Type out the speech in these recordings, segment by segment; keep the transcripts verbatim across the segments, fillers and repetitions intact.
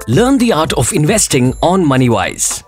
Learn the art of investing on MoneyWise.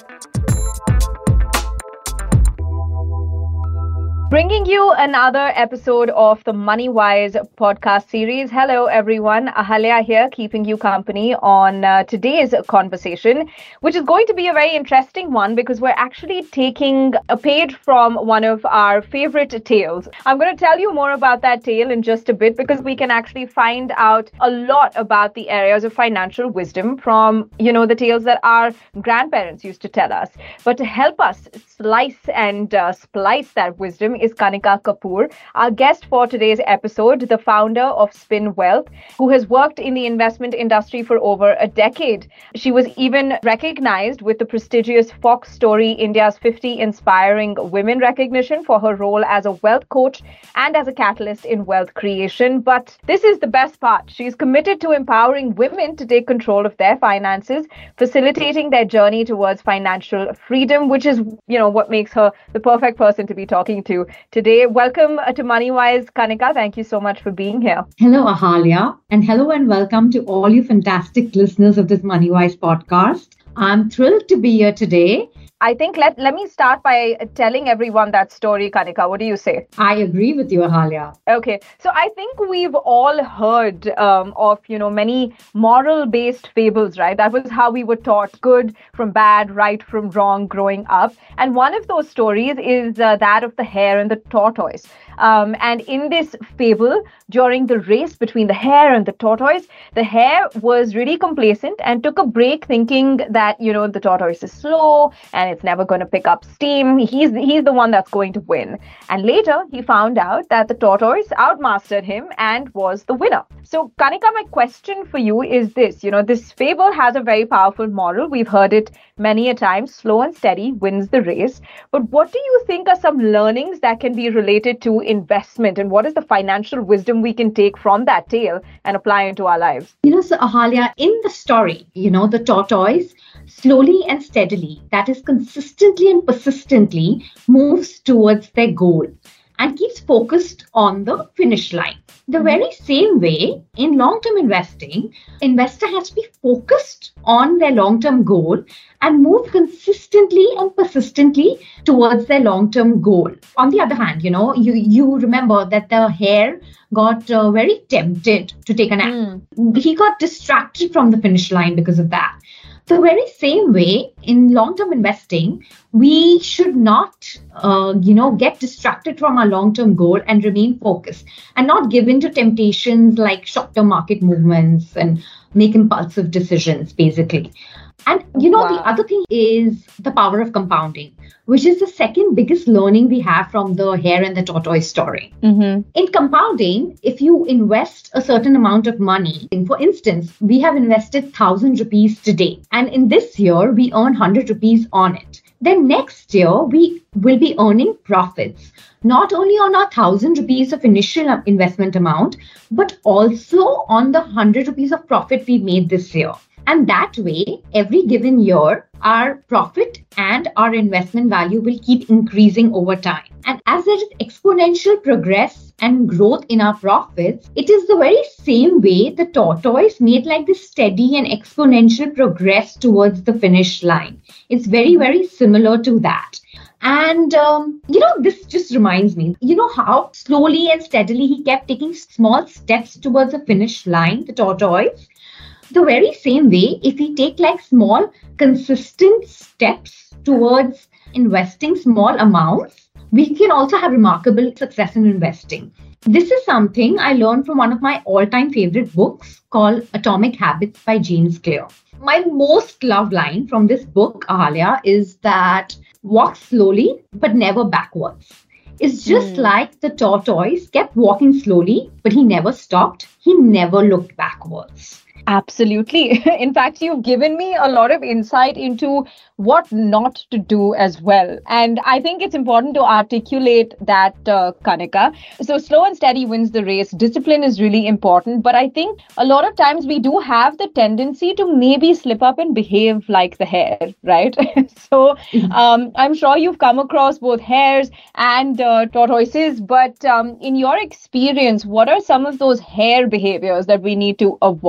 Bringing you another episode of the MoneyWise podcast series. Hello, everyone. Ahalya here, keeping you company on uh, today's conversation, which is going to be a very interesting one because we're actually taking a page from one of our favorite tales. I'm going to tell you more about that tale in just a bit because we can actually find out a lot about the areas of financial wisdom from, you know, the tales that our grandparents used to tell us. But to help us slice and uh, splice that wisdom is Kanika Kapoor, our guest for today's episode, the founder of Spin Wealth, who has worked in the investment industry for over a decade. She was even recognized with the prestigious Fox Story India's fifty Inspiring Women recognition for her role as a wealth coach and as a catalyst in wealth creation. But this is the best part. She's committed to empowering women to take control of their finances, facilitating their journey towards financial freedom, which is, you know, what makes her the perfect person to be talking to today. Welcome to MoneyWise, Kanika. Thank you so much for being here. Hello, Ahalya, and hello and welcome to all you fantastic listeners of this MoneyWise podcast. I'm thrilled to be here today. I think let, let me start by telling everyone that story, Kanika. What do you say? I agree with you, Ahalya. Okay. So I think we've all heard um, of, you know, many moral-based fables, right? That was how we were taught good from bad, right from wrong growing up. And one of those stories is uh, that of the hare and the tortoise. Um, and in this fable, during the race between the hare and the tortoise, the hare was really complacent and took a break thinking that, you know, the tortoise is slow and it's never going to pick up steam. He's, he's the one that's going to win. And later, he found out that the tortoise outmastered him and was the winner. So, Kanika, my question for you is this. You know, this fable has a very powerful moral. We've heard it many a time. Slow and steady wins the race. But what do you think are some learnings that can be related to investment, and what is the financial wisdom we can take from that tale and apply into our lives? You know, so Ahalya, in the story, you know, the tortoise slowly and steadily, that is consistently and persistently, moves towards their goal and keeps focused on the finish line. The very same way in long-term investing, investor has to be focused on their long-term goal and move consistently and persistently towards their long-term goal. On the other hand, you know, you, you remember that the hare got uh, very tempted to take a nap. Mm. He got distracted from the finish line because of that. The very same way in long-term investing, we should not, uh, you know, get distracted from our long-term goal and remain focused and not give in to temptations like short-term market movements and make impulsive decisions, basically. And, you know, wow. The other thing is the power of compounding, which is the second biggest learning we have from the hare and the tortoise story. Mm-hmm. In compounding, if you invest a certain amount of money, for instance, we have invested one thousand rupees today, and in this year, we earn one hundred rupees on it. Then next year, we will be earning profits, not only on our one thousand rupees of initial investment amount, but also on the one hundred rupees of profit we made this year. And that way, every given year, our profit and our investment value will keep increasing over time. And as there is exponential progress and growth in our profits, it is the very same way the tortoise made like this steady and exponential progress towards the finish line. It's very, very similar to that. And, um, you know, this just reminds me, you know how slowly and steadily he kept taking small steps towards the finish line, the tortoise? The very same way, if we take like small, consistent steps towards investing small amounts, we can also have remarkable success in investing. This is something I learned from one of my all-time favorite books called Atomic Habits by James Clear. My most loved line from this book, Ahalya, is that walk slowly, but never backwards. It's just mm. like the tortoise kept walking slowly, but he never stopped. He never looked backwards. Absolutely. In fact, you've given me a lot of insight into what not to do as well. And I think it's important to articulate that, uh, Kanika. So slow and steady wins the race. Discipline is really important. But I think a lot of times we do have the tendency to maybe slip up and behave like the hare, right? so um, I'm sure you've come across both hares and uh, tortoises. But um, in your experience, what are some of those hare behaviors that we need to avoid?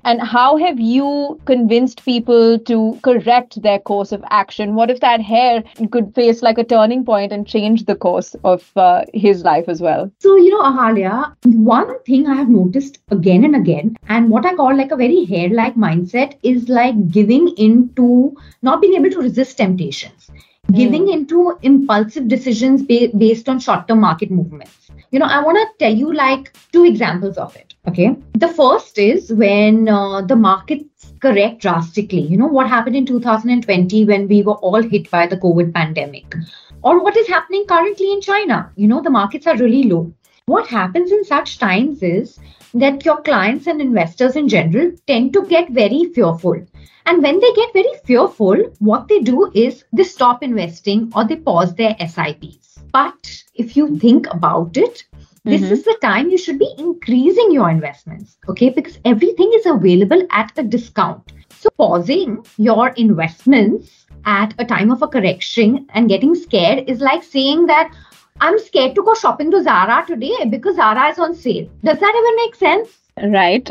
And how have you convinced people to correct their course of action? What if that hair could face like a turning point and change the course of uh, his life as well? So, you know, Ahalya, one thing I have noticed again and again, and what I call like a very hair-like mindset is like giving into not being able to resist temptations, mm. giving into impulsive decisions ba- based on short-term market movements. You know, I want to tell you like two examples of it. Okay. The first is when uh, the markets correct drastically. You know, what happened in two thousand twenty when we were all hit by the COVID pandemic, or what is happening currently in China. You know, the markets are really low. What happens in such times is that your clients and investors in general tend to get very fearful. And when they get very fearful, what they do is they stop investing or they pause their S I Ps. But if you think about it, this mm-hmm. is the time you should be increasing your investments, okay? Because everything is available at a discount. So pausing your investments at a time of a correction and getting scared is like saying that I'm scared to go shopping to Zara today because Zara is on sale. Does that even make sense? Right.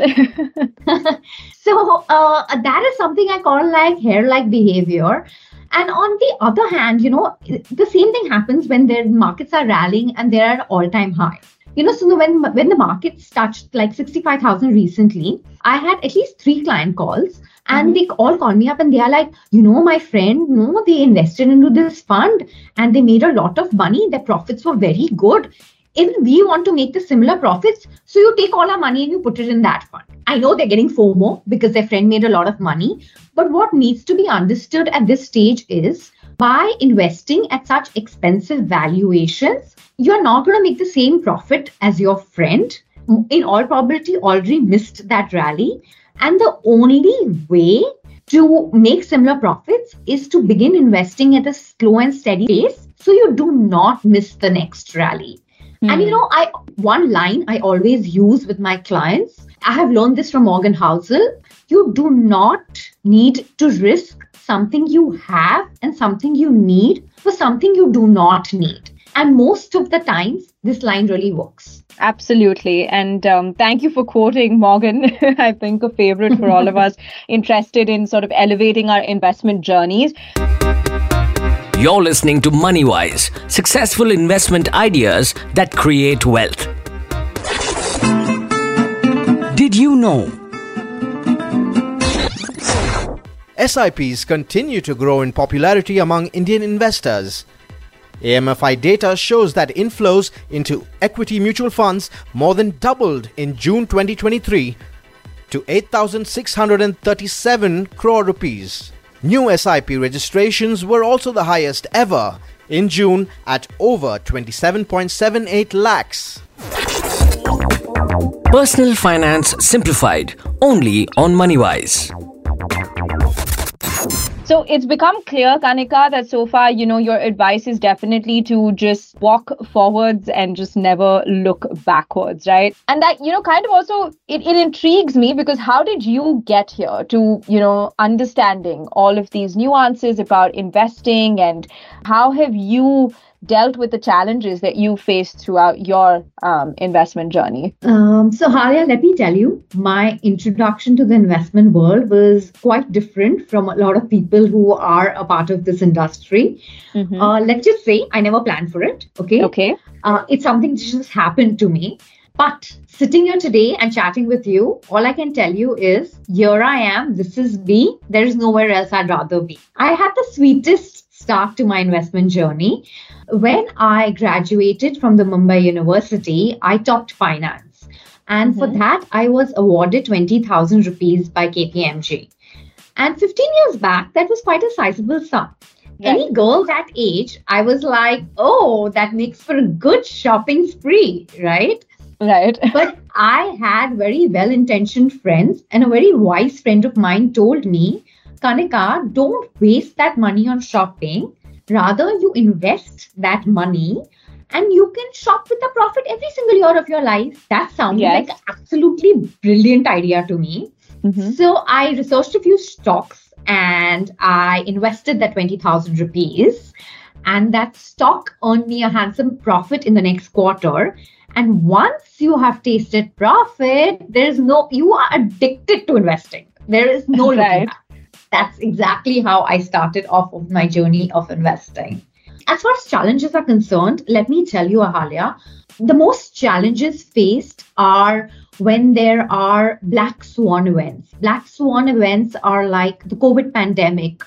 So uh, that is something I call like hair-like behavior. And on the other hand, you know, the same thing happens when the markets are rallying and they're at all-time high. You know, so when when the markets touched like sixty-five thousand recently, I had at least three client calls and mm-hmm. they all call me up and they are like, you know, my friend, no, they invested into this fund and they made a lot of money. Their profits were very good. Even we want to make the similar profits. So you take all our money and you put it in that fund. I know they're getting FOMO because their friend made a lot of money. But what needs to be understood at this stage is by investing at such expensive valuations, you're not going to make the same profit as your friend. In all probability, already missed that rally. And the only way to make similar profits is to begin investing at a slow and steady pace so you do not miss the next rally. Mm. And you know, I one line I always use with my clients, I have learned this from Morgan Housel. You do not need to risk something you have and something you need for something you do not need. And most of the times, this line really works. Absolutely. And um, thank you for quoting Morgan. I think a favorite for all of us interested in sort of elevating our investment journeys. You're listening to MoneyWise, successful investment ideas that create wealth. Did you know? S I Ps continue to grow in popularity among Indian investors. A M F I data shows that inflows into equity mutual funds more than doubled in June twenty twenty-three to eight thousand six hundred thirty-seven crore rupees. New S I P registrations were also the highest ever in June at over twenty-seven point seven eight lakhs. Personal Finance Simplified, only on MoneyWise. So it's become clear, Kanika, that so far, you know, your advice is definitely to just walk forwards and just never look backwards, right? And that, you know, kind of also, it, it intrigues me because how did you get here to, you know, understanding all of these nuances about investing, and how have you dealt with the challenges that you faced throughout your um, investment journey? Um, so, Harya, let me tell you, my introduction to the investment world was quite different from a lot of people who are a part of this industry. Mm-hmm. Uh, let's just say I never planned for it. Okay. Okay. Uh, it's something that just happened to me. But sitting here today and chatting with you, all I can tell you is, here I am. This is me. There is nowhere else I'd rather be. I had the sweetest start to my investment journey. When I graduated from the Mumbai University, I topped finance. And mm-hmm. for that, I was awarded twenty thousand rupees by K P M G. And fifteen years back, that was quite a sizable sum. Right. Any girl that age, I was like, oh, that makes for a good shopping spree, right? Right. But I had very well-intentioned friends, and a very wise friend of mine told me, Kanika, don't waste that money on shopping. Rather, you invest that money and you can shop with a profit every single year of your life. That sounds yes. like an absolutely brilliant idea to me. Mm-hmm. So I researched a few stocks and I invested that twenty thousand rupees. And that stock earned me a handsome profit in the next quarter. And once you have tasted profit, there is no, you are addicted to investing. There is no looking Right. back. That's exactly how I started off of my journey of investing. As far as challenges are concerned, let me tell you, Ahalya, the most challenges faced are when there are black swan events. Black swan events are like the COVID pandemic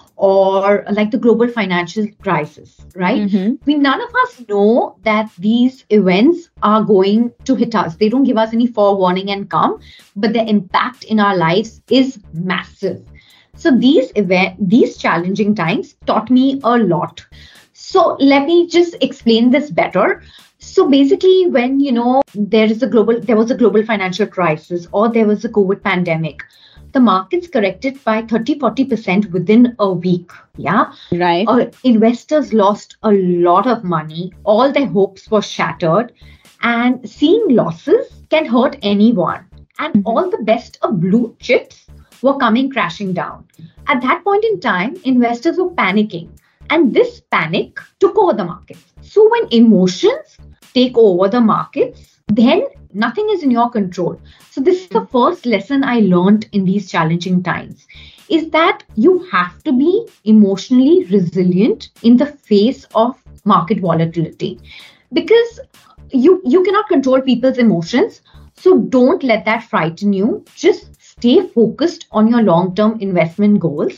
or like the global financial crisis, right? Mhm. We none of us know that these events are going to hit us. They don't give us any forewarning and come, but the impact in our lives is massive. So these event, these challenging times taught me a lot. So let me just explain this better. So basically, when you know there is a global, there was a global financial crisis or there was a COVID pandemic, the markets corrected by thirty, forty percent within a week. Yeah. Right. Uh, investors lost a lot of money. All their hopes were shattered. And seeing losses can hurt anyone. And Mhm. all the best of blue chips were coming crashing down. At that point in time, investors were panicking. And this panic took over the markets. So when emotions take over the markets, then nothing is in your control. So this is the first lesson I learned in these challenging times, is that you have to be emotionally resilient in the face of market volatility, because you, you cannot control people's emotions. So don't let that frighten you. Just stay focused on your long-term investment goals.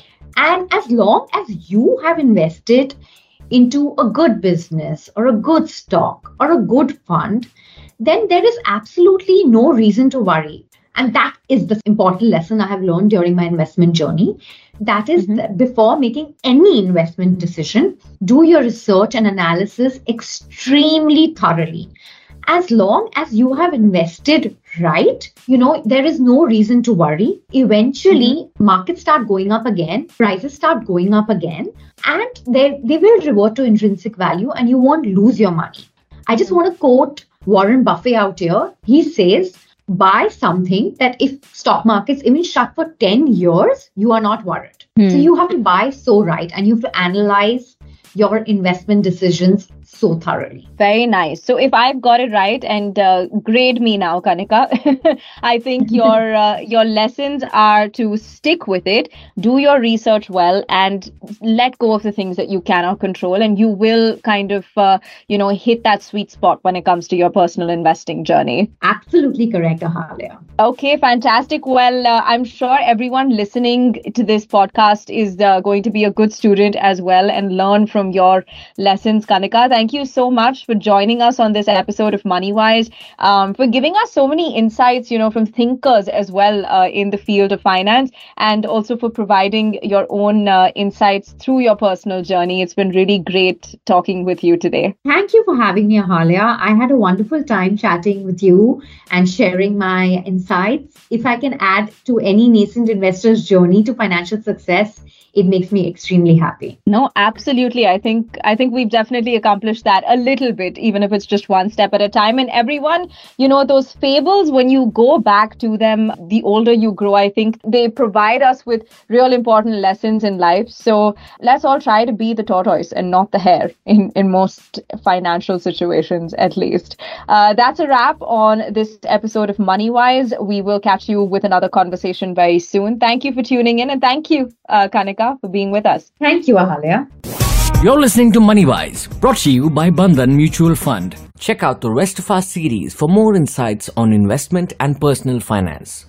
And as long as you have invested into a good business or a good stock or a good fund, then there is absolutely no reason to worry. And that is the important lesson I have learned during my investment journey. That is, Mhm. that before making any investment decision, do your research and analysis extremely thoroughly. As long as you have invested right, you know, there is no reason to worry. Eventually, markets start going up again, prices start going up again, and they, they will revert to intrinsic value and you won't lose your money. I just want to quote Warren Buffett out here. He says, buy something that if stock markets even shut for ten years, you are not worried. Hmm. So you have to buy so right and you have to analyze your investment decisions so thoroughly. Very nice. So if I've got it right, and uh, grade me now, Kanika, I think your uh, your lessons are to stick with it, do your research well, and let go of the things that you cannot control, and you will kind of uh, you know hit that sweet spot when it comes to your personal investing journey. Absolutely correct, Ahalya. Okay, fantastic. Well, uh, I'm sure everyone listening to this podcast is uh, going to be a good student as well and learn from your lessons, Kanika. Thank you so much for joining us on this episode of MoneyWise, um, for giving us so many insights, you know, from thinkers as well uh, in the field of finance, and also for providing your own uh, insights through your personal journey. It's been really great talking with you today. Thank you for having me, Ahalya. I had a wonderful time chatting with you and sharing my insights. If I can add to any nascent investor's journey to financial success, it makes me extremely happy. No, absolutely. I think I think we've definitely accomplished that a little bit, even if it's just one step at a time. And everyone, you know, those fables, when you go back to them, the older you grow, I think they provide us with real important lessons in life. So let's all try to be the tortoise and not the hare in, in most financial situations, at least. Uh, that's a wrap on this episode of MoneyWise. We will catch you with another conversation very soon. Thank you for tuning in, and thank you, uh, Kanika, for being with us. Thank you, Ahalya. You're listening to MoneyWise, brought to you by Bandhan Mutual Fund. Check out the rest of our series for more insights on investment and personal finance.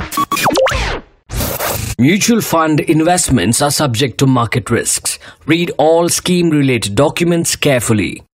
Mutual fund investments are subject to market risks. Read all scheme-related documents carefully.